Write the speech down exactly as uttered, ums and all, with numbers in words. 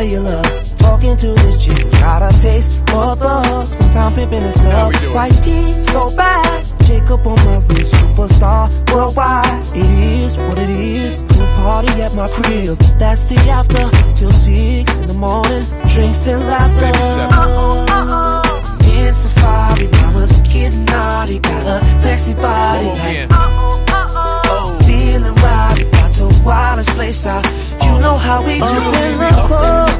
say you love. Talking to this chick, got a taste for the hug. Sometime pimping and stuff. White tee, so bad. Jacob on my wrist, superstar worldwide. It is what it is. Cool party at my crib. That's the after till six in the morning. Drinks and laughter. In Safari, mama's getting naughty. Got a sexy body. Feeling wild, got to wildest place out. You know how we do in the club.